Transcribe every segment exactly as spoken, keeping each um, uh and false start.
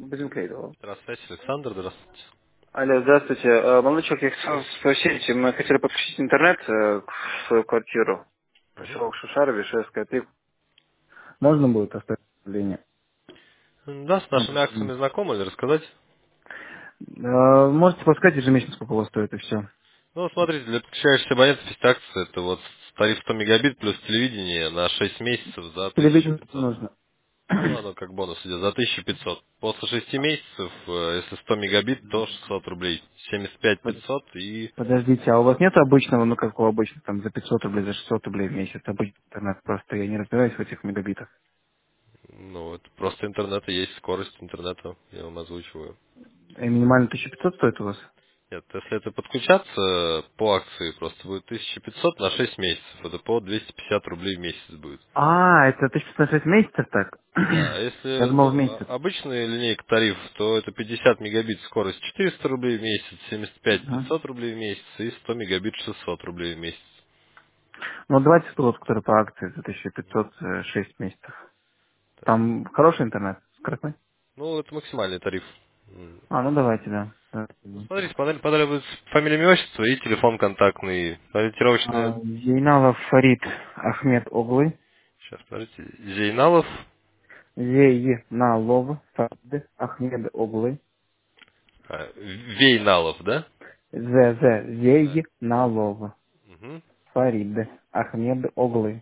Безинклейдова. Здравствуйте, Александр, здравствуйте. Алло, здравствуйте. Э, Молодой человек, я хотел спросить, мы хотели подключить интернет э, в свою квартиру. Мгм. Поселок Шушара, Вишевская, три. Можно будет оставить объявление? М, Да, с Ну, нашими почему? акциями знакомы или рассказать? Э, Можете подсказать ежемесячно, сколько у вас стоит, и все. Ну, смотрите, для подключающихся абонентов есть акция, это вот тариф сто мегабит плюс телевидение на шесть месяцев за тысячу Телевидение пятьсот. нужно. Ну, оно как бонус идет за тысячу пятьсот. После шести месяцев, э, если сто мегабит, то шестьсот рублей. семьдесят пять Под- пятьсот и, Подождите, а у вас нет обычного, ну как у обычных, там за пятьсот рублей, за шестьсот рублей в месяц обычный интернет? Просто я не разбираюсь в этих мегабитах. ну, это просто интернета есть, скорость интернета, я вам озвучиваю. И минимально тысяча пятьсот стоит у вас? Нет, если это подключаться по акции, просто будет тысяча пятьсот на шесть месяцев. Это по двести пятьдесят рублей в месяц будет. А, это тысяча пятьсот на шесть месяцев так? Да, а Я если думал ну, в а- месяц. обычная линейка тариф, то это пятьдесят мегабит скорость четыреста рублей в месяц, семьдесят пять Мгм. пятьсот рублей в месяц и сто мегабит шестьсот рублей в месяц. Ну, давайте тот, который по акции за тысяча пятьсот э, шесть месяцев. Так. Там хороший интернет, скоростной? Ну, это максимальный тариф. М. А, ну давайте, да. Ну, Давайте. смотрите, панель понадобится фамилия, имя, отчество и телефон контактный. Ориентировочно, А, Зейналов Фарид Ахмед Оглы. сейчас, смотрите, Зейналов, Зейналов Фарид Ахмед Оглы. а, Вейналов, да? З З Да. Зейналов Мгм. Фарид Ахмед Оглы.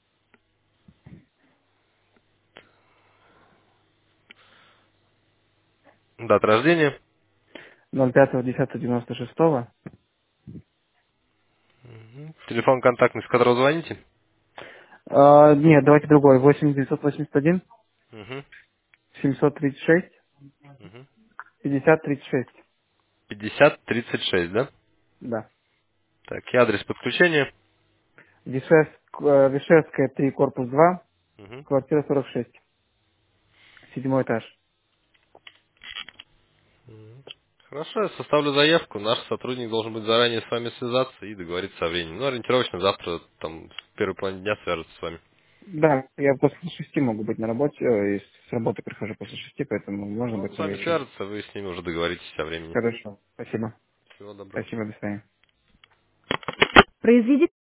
Дата рождения. ноль пятого десятого девяносто шестого. Мгм. Телефон контактный, с которого звоните. А, нет, давайте другой. восемь девятьсот восемьдесят один Мгм. семьсот тридцать шесть Мгм. пятьдесят тридцать шесть. пятьдесят тридцать шесть, да? Да. Так, и адрес подключения. Вишевск- э, Вишевская, три, корпус два, Мгм. квартира сорок шесть, седьмой этаж. Хорошо, я составлю заявку. Наш сотрудник должен быть заранее с вами связаться и договориться о времени. Ну, ориентировочно завтра, там, в первой половине дня свяжется с вами. Да, я после шести могу быть на работе, э, и с работы прихожу после шести, поэтому можно Ну, он быть с на вами вечер. свяжется, вы с ними уже договоритесь о времени. Хорошо, спасибо. Всего доброго. Спасибо, до свидания. Произведите